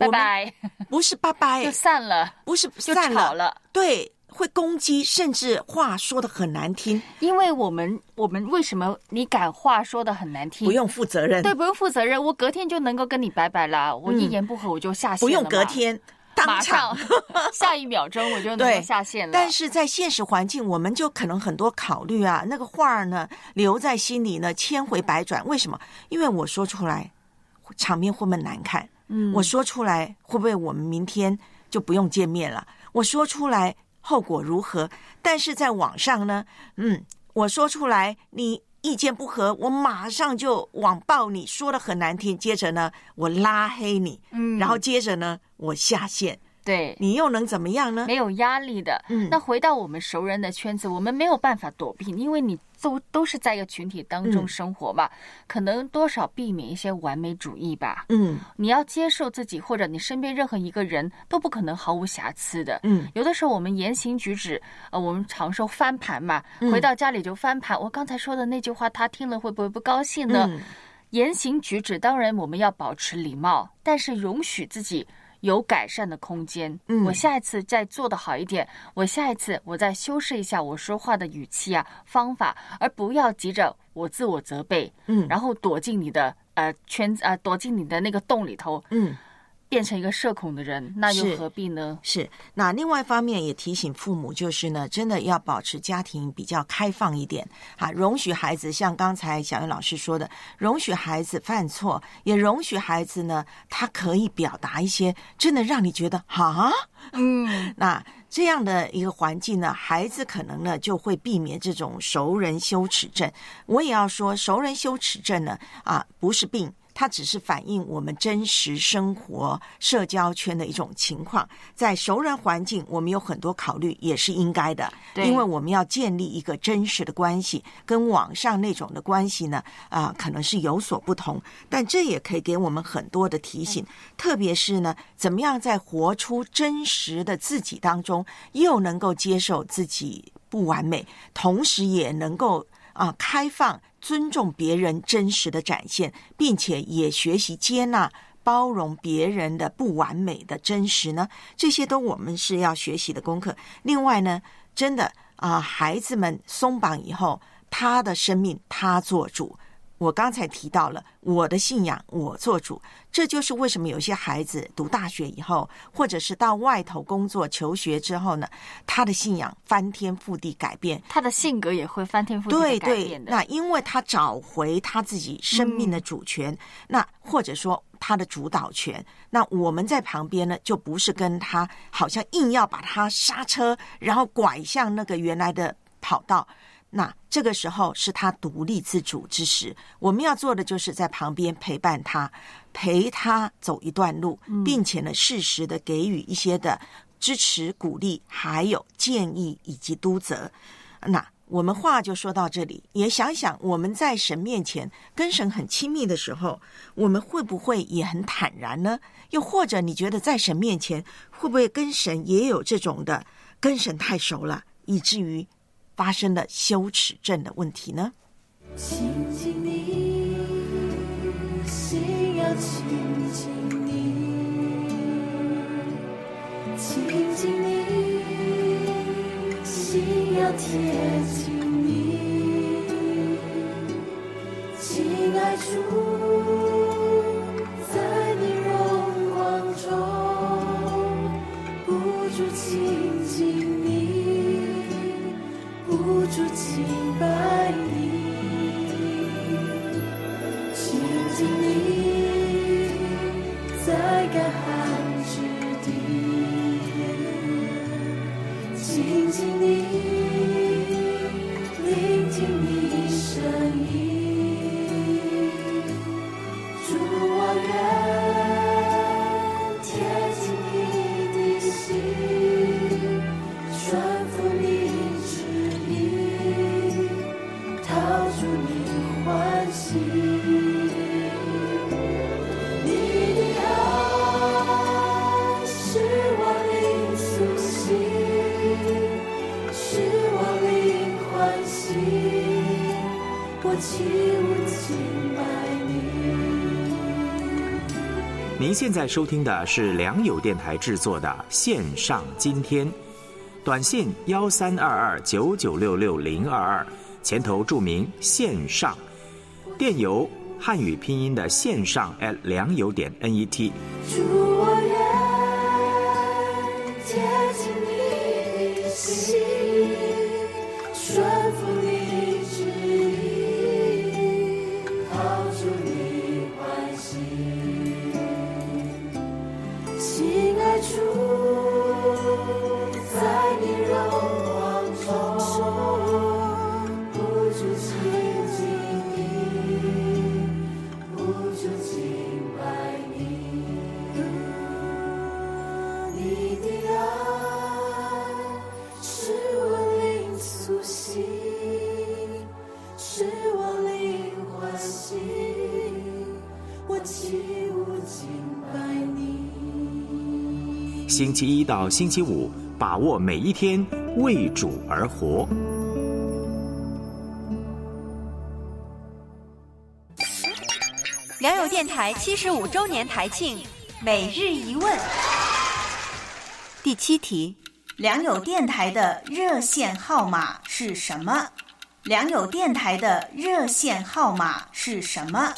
拜拜， 不是拜拜就散了， 不是就散吵了， 对，会攻击，甚至话说得很难听。 因为我们我们为什么你敢话说得很难听？ 不用负责任， 对，不用负责任，我隔天就能够跟你拜拜啦。我一言不合我就下线了嘛、嗯、 不用隔天。 马上下一秒钟我就能够下线了。 但是在现实环境，我们就可能很多考虑啊，那个话呢留在心里呢，千回百转。为什么？因为我说出来，场面会不会难看？嗯，我说出来会不会我们明天就不用见面了？我说出来后果如何？但是在网上呢，嗯，我说出来你意见不合，我马上就网暴你，说得很难听，接着呢我拉黑你，嗯，然后接着呢我下线， 对， 你又能怎么样呢？ 没有压力的。嗯，那回到我们熟人的圈子，我们没有办法躲避，因为你都都是在一个群体当中生活吧、嗯、可能多少避免一些完美主义吧。嗯，你要接受自己，或者你身边任何一个人都不可能毫无瑕疵的。嗯，有的时候我们言行举止，呃，我们常说翻盘嘛，回到家里就翻盘。我刚才说的那句话，他听了会不会不高兴呢？嗯、言行举止，当然我们要保持礼貌，但是容许自己有改善的空间。嗯，我下一次再做得好一点，我下一次我再修饰一下我说话的语气啊、方法，而不要急着我自我责备，嗯，然后躲进你的呃圈子啊、呃，躲进你的那个洞里头，嗯。变成一个社恐的人，那又何必呢？ 是，是那另外一方面也提醒父母，就是呢，真的要保持家庭比较开放一点啊，容许孩子像刚才小云老师说的，容许孩子犯错，也容许孩子呢，他可以表达一些真的让你觉得啊，嗯，那这样的一个环境呢，孩子可能呢就会避免这种熟人羞耻症。我也要说，熟人羞耻症呢，啊，不是病。它只是反映我们真实生活社交圈的一种情况，在熟人环境我们有很多考虑也是应该的，因为我们要建立一个真实的关系，跟网上那种的关系呢啊、呃，可能是有所不同，但这也可以给我们很多的提醒，特别是呢怎么样在活出真实的自己当中又能够接受自己不完美，同时也能够啊，开放、尊重别人真实的展现，并且也学习接纳、包容别人的不完美的真实呢，这些都我们是要学习的功课。另外呢，真的啊，孩子们松绑以后，他的生命他做主。我刚才提到了我的信仰我做主，这就是为什么有些孩子读大学以后，或者是到外头工作求学之后呢，他的信仰翻天覆地改变， 他的性格也会翻天覆地改变的。 对对，那因为他找回他自己生命的主权、嗯、那或者说他的主导权，那我们在旁边呢，就不是跟他好像硬要把他刹车，然后拐向那个原来的跑道，那这个时候是他独立自主之时，我们要做的就是在旁边陪伴他，陪他走一段路，并且呢适时的给予一些的支持鼓励，还有建议以及督责。那我们话就说到这里，也想想我们在神面前跟神很亲密的时候，我们会不会也很坦然呢？又或者你觉得在神面前会不会跟神也有这种的跟神太熟了，以至于发生了羞耻症的问题呢？ 亲近你，心要亲近你，亲近你，心要贴近你，亲爱主，在你荣光中不住亲近你，不住敬拜你，亲近你，在干旱之地，亲近你，聆听你声音，主我愿贴近你的心，顺服你欢喜，你的爱使我灵苏醒，使我灵欢喜，我起舞敬拜你。 您现在收听的是良友电台制作的线上今天，短信幺三二二九九六六零二二，前头注明线上，电邮汉语拼音的线上 at 良友点 net。 主，我愿贴近你的心，顺服你旨意，靠主你欢喜。亲爱主，在你荣光中，不住亲近你，不住敬拜你。你的爱使我灵苏醒，使我灵欢喜，我起舞敬拜你。 星期一到星期五，把握每一天，为主而活。 良友电台七十五周年台庆，每日一问。第七题， 良友电台的热线号码是什么？良友电台的热线号码是什么？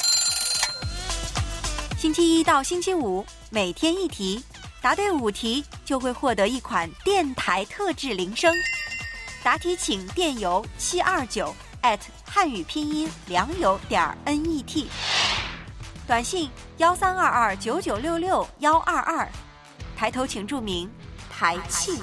星期一到星期五，每天一题，答对五题就会获得一款电台特制铃声。答题请电邮七二九 at 汉语拼音良友点 net， 短信幺三二二九九六六幺二二，抬头请注明台庆。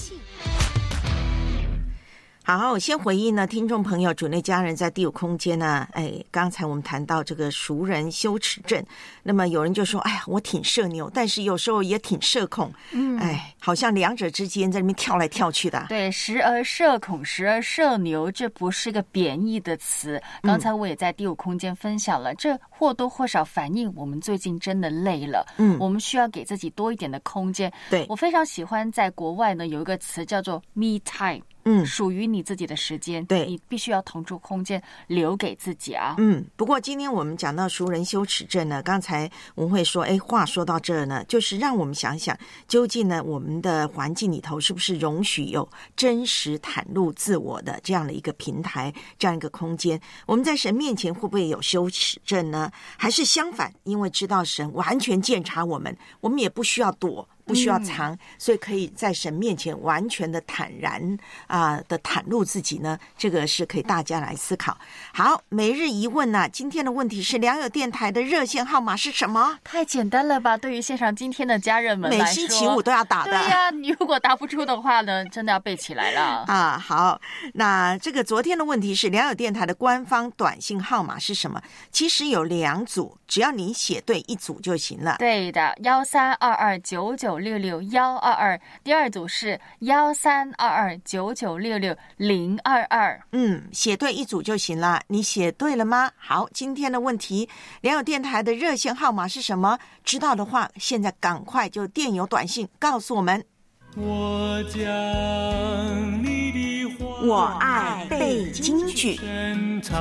好，我先回应呢，听众朋友、主内家人在第五空间呢，哎，刚才我们谈到这个熟人羞耻症，那么有人就说，哎呀，我挺社牛，但是有时候也挺社恐，嗯，哎，好像两者之间在那边跳来跳去的。 对，时而社恐，时而社牛，这不是个贬义的词。刚才我也在第五空间分享了，嗯、这或多或少反映我们最近真的累了，嗯，我们需要给自己多一点的空间。 对， 我非常喜欢在国外呢有一个词叫做 me time。嗯，属于你自己的时间，对，你必须要腾出空间留给自己啊。 嗯，不过今天我们讲到熟人羞耻症呢，刚才我们会说，哎，话说到这儿呢，就是让我们想想，究竟呢，我们的环境里头是不是容许有真实袒露自我的这样的一个平台，这样一个空间？我们在神面前会不会有羞耻症呢？还是相反，因为知道神完全鉴察我们，我们也不需要躲。不需要藏、嗯、所以可以在神面前完全的坦然啊、呃、的袒露自己呢，这个是可以大家来思考。好，每日一问啊，今天的问题是良友电台的热线号码是什么？ 太简单了吧，对于线上今天的家人们来说， 每星期五都要打的。 对呀、啊，你如果答不出的话呢，真的要背起来了啊。好，那这个昨天的问题是良友电台的官方短信号码是什么？其实有两组，只要你写对一组就行了。 对的，幺三二二九九六六幺二二，第二组是幺三二二九九六六零二二。 嗯，写对一组就行了。你写对了吗？好，今天的问题，良友电台的热线号码是什么？知道的话，现在赶快就电邮短信告诉我们。 我将你的话， 我爱背京剧， 深藏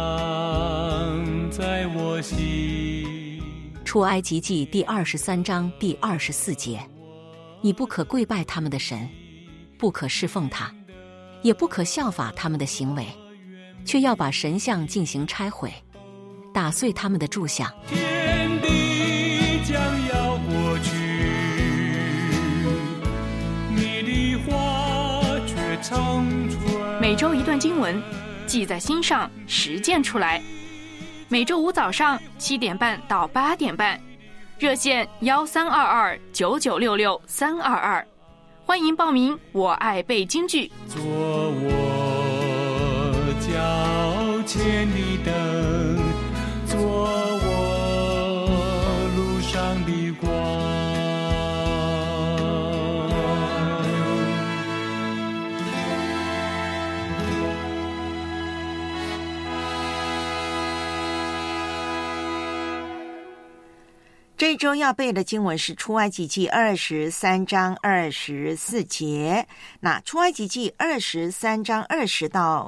在我心。 出埃及记第二十三章第二十四节。你不可跪拜他们的神，不可侍奉他，也不可效法他们的行为，却要把神像进行拆毁，打碎他们的柱像。 天地将要过去，你的话却长存。 每周一段经文，记在心上，实践出来。每周五早上七点半到八点半。热线幺三二二九九六六三二二，欢迎报名。我爱背京剧， 做我脚前的灯，做我路上的光。 这一周要背的经文是出埃及记二十三章二十四节。那出埃及记二十三章二十到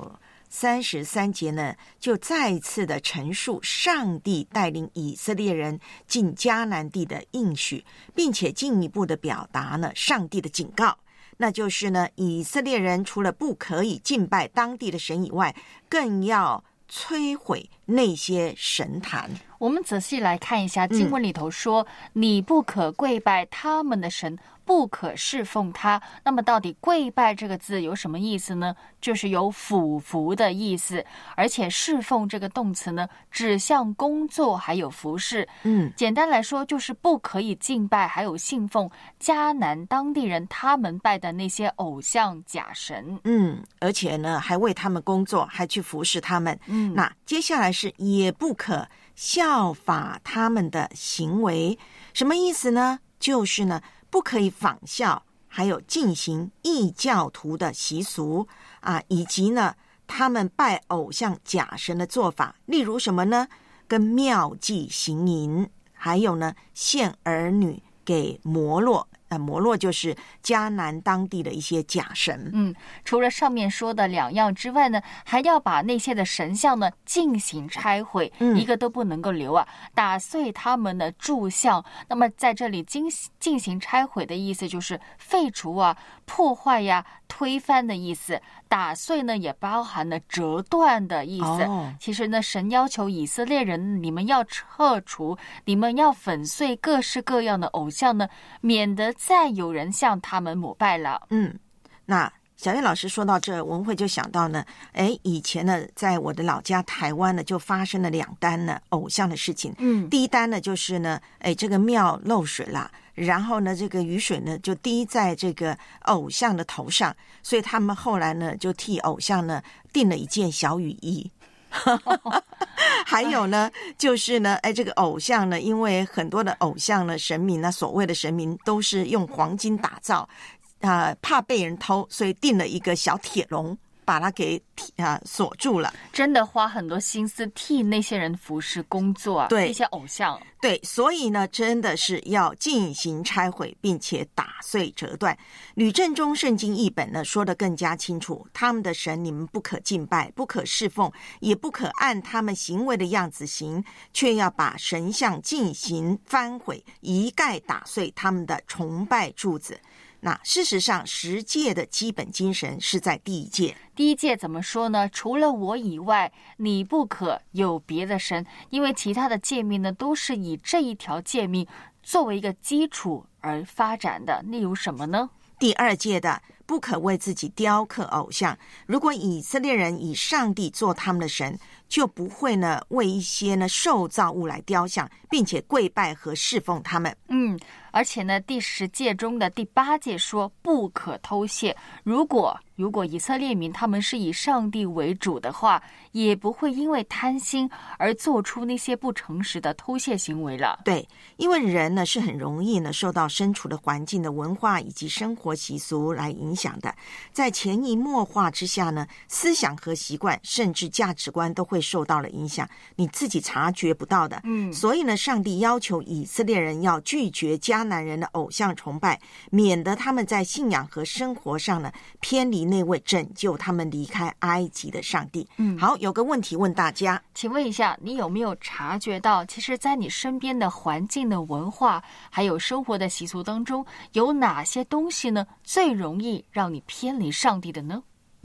三十三节呢，就再次的陈述上帝带领以色列人进迦南地的应许，并且进一步的表达呢上帝的警告，那就是呢，以色列人除了不可以敬拜当地的神以外，更要摧毁那些神坛。 我们仔细来看一下经文里头说、嗯、你不可跪拜他们的神，不可侍奉他。那么到底跪拜这个字有什么意思呢？就是有俯伏的意思，而且侍奉这个动词呢，指向工作还有服侍。 嗯， 简单来说就是不可以敬拜还有信奉迦南当地人他们拜的那些偶像假神。 嗯，而且呢还为他们工作，还去服侍他们。 嗯， 那接下来是也不可效法他们的行为。什么意思呢？就是呢不可以仿效还有进行异教徒的习俗啊，以及呢他们拜偶像假神的做法，例如什么呢？跟庙妓行淫，还有呢献儿女给摩洛。呃，摩洛就是迦南当地的一些假神。 嗯，除了上面说的两样之外呢，还要把那些的神像呢进行拆毁、嗯、一个都不能够留啊，打碎他们的柱像。那么在这里进进行拆毁的意思就是废除啊、破坏呀、推翻的意思。打碎呢也包含了折断的意思、哦、其实呢神要求以色列人，你们要撤除，你们要粉碎各式各样的偶像呢，免得再有人向他们膜拜了。 嗯，那小燕老师说到这，文慧就想到呢，哎，以前呢在我的老家台湾呢就发生了两单呢偶像的事情。 嗯， 第一单呢就是呢，哎，这个庙漏水啦，然后呢这个雨水呢就滴在这个偶像的头上，所以他们后来呢就替偶像呢订了一件小雨衣。还有呢就是呢哎，这个偶像呢，因为很多的偶像呢神明呢，所谓的神明都是用黄金打造啊、呃，怕被人偷，所以订了一个小铁笼把它给啊、呃、锁住了。 真的花很多心思替那些人服侍工作啊， 对， 那些偶像。 对，所以呢真的是要进行拆毁，并且打碎折断。吕正中圣经译本呢说得更加清楚，他们的神你们不可敬拜，不可侍奉，也不可按他们行为的样子行，却要把神像进行翻毁，一概打碎他们的崇拜柱子。那事实上十诫的基本精神是在第一诫。 第一诫怎么说呢？除了我以外，你不可有别的神。因为其他的诫命呢都是以这一条诫命作为一个基础而发展的。例如什么呢？ 第二诫的不可为自己雕刻偶像。如果以色列人以上帝做他们的神，就不会呢为一些呢受造物来雕像，并且跪拜和侍奉他们。 嗯，而且呢第十诫中的第八诫说不可偷窃。如果如果以色列民他们是以上帝为主的话，也不会因为贪心而做出那些不诚实的偷窃行为了。 对，因为人呢是很容易呢受到身处的环境的文化以及生活习俗来影响的，在潜移默化之下呢，思想和习惯甚至价值观都会受到了影响，你自己察觉不到的。 嗯， 所以呢上帝要求以色列人要拒绝迦南人的偶像崇拜，免得他们在信仰和生活上呢偏离那位拯救他们离开埃及的上帝。 嗯， 好，有个问题问大家， 请问一下，你有没有察觉到，其实在你身边的环境的文化还有生活的习俗当中，有哪些东西呢最容易让你偏离上帝的呢？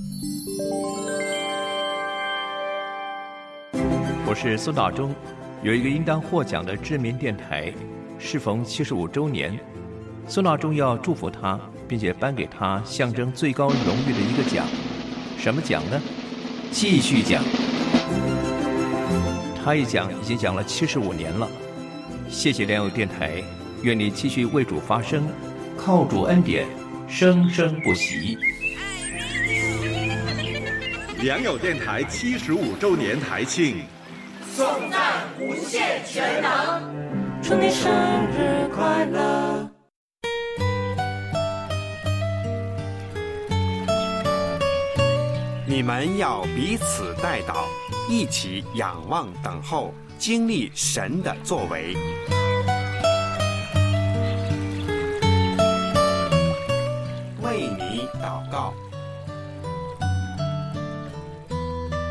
我是苏大忠，有一个应当获奖的知名电台，适逢七十五周年，苏大忠要祝福他，并且颁给他象征最高荣誉的一个奖。什么奖呢？继续奖。他一讲已经讲了七十五年了。谢谢良友电台，愿你继续为主发声，靠主恩典，生生不息。 良友电台七十五周年台庆， 颂赞无限全能，祝你生日快乐。 你们要彼此代祷，一起仰望等候，经历神的作为。为你祷告。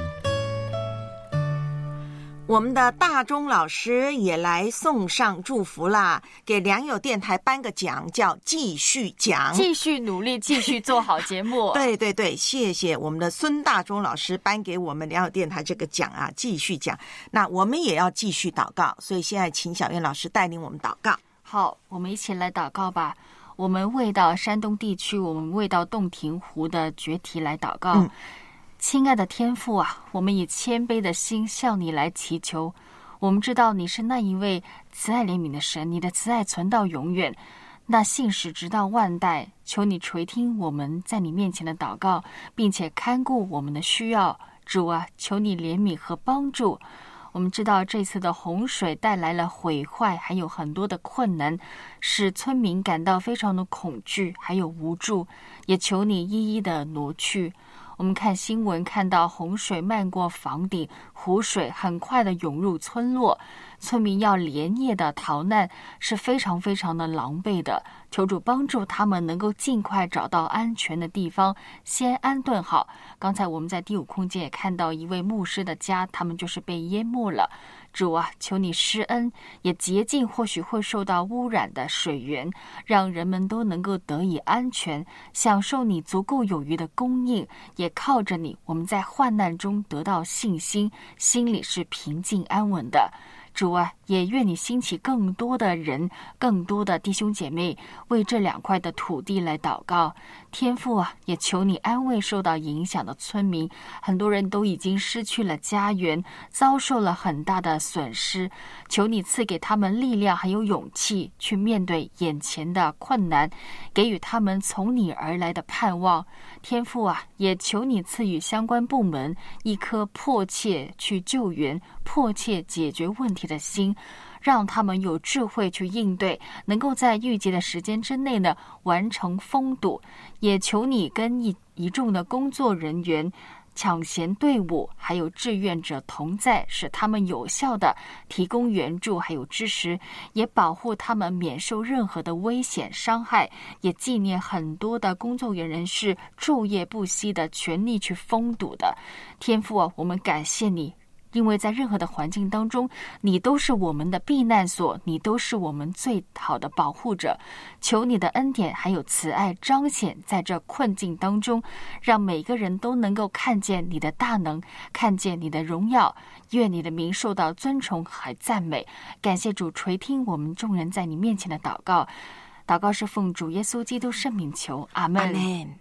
我们的大钟老师也来送上祝福啦，给良友电台颁个奖，叫继续奖， 继续努力，继续做好节目。 对对对，谢谢我们的孙大钟老师颁给我们良友电台这个奖啊，继续奖。那我们也要继续祷告，所以现在请小燕老师带领我们祷告。 好，我们一起来祷告吧。我们为到山东地区，我们为到洞庭湖的决堤来祷告。嗯，亲爱的天父啊，我们以谦卑的心向你来祈求。我们知道你是那一位慈爱怜悯的神，你的慈爱存到永远，那信实直到万代。求你垂听我们在你面前的祷告，并且看顾我们的需要。主啊，求你怜悯和帮助。我们知道这次的洪水带来了毁坏，还有很多的困难，使村民感到非常的恐惧还有无助，也求你一一的挪去。我们看新闻看到洪水漫过房顶，湖水很快的涌入村落，村民要连夜的逃难，是非常非常的狼狈的。求主帮助他们能够尽快找到安全的地方，先安顿好。刚才我们在第五空间也看到一位牧师的家，他们就是被淹没了。主啊，求你施恩，也洁净或许会受到污染的水源，让人们都能够得以安全，享受你足够有余的供应，也靠着你，我们在患难中得到信心，心里是平静安稳的。主啊，也愿你兴起更多的人，更多的弟兄姐妹为这两块的土地来祷告。天父啊，也求你安慰受到影响的村民，很多人都已经失去了家园，遭受了很大的损失。求你赐给他们力量还有勇气去面对眼前的困难，给予他们从你而来的盼望。天父啊，也求你赐予相关部门一颗迫切去救援、迫切解决问题的心，让他们有智慧去应对，能够在预计的时间之内呢完成封堵。也求你跟一一众的工作人员、抢险队伍还有志愿者同在，使他们有效的提供援助还有支持，也保护他们免受任何的危险伤害，也纪念很多的工作人士昼夜不息的全力去封堵的。天父啊，我们感谢你，因为在任何的环境当中，你都是我们的避难所，你都是我们最好的保护者。求你的恩典还有慈爱彰显在这困境当中，让每个人都能够看见你的大能，看见你的荣耀。愿你的名受到尊崇和赞美。感谢主垂听我们众人在你面前的祷告，祷告是奉主耶稣基督圣名求，阿们。阿们。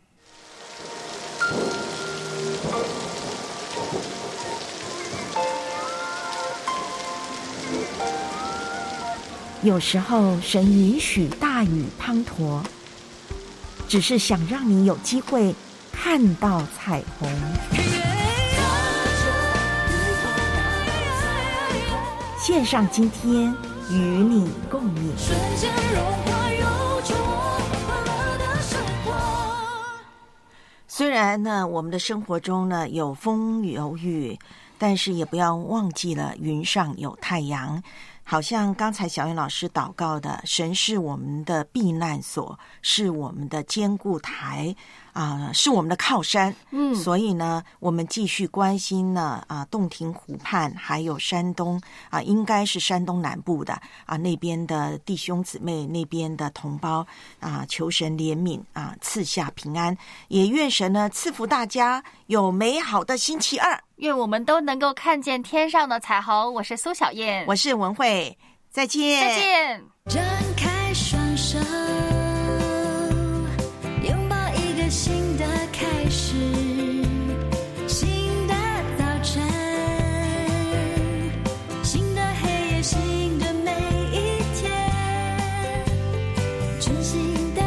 有时候神允许大雨滂沱，只是想让你有机会看到彩虹。线上今天与你共鸣。 虽然呢，我们的生活中呢有风有雨，但是也不要忘记了云上有太阳。好像刚才小燕老师祷告的，神是我们的避难所，是我们的坚固台啊、呃，是我们的靠山。嗯，所以呢，我们继续关心呢啊，洞庭湖畔还有山东啊，应该是山东南部的啊那边的弟兄姊妹，那边的同胞啊，求神怜悯啊，赐下平安，也愿神呢赐福大家有美好的星期二。 愿我们都能够看见天上的彩虹。我是苏小燕， 我是文慧，再见， 再见。 张开双手，拥抱一个新的开始，新的早晨，新的黑夜，新的每一天，全新的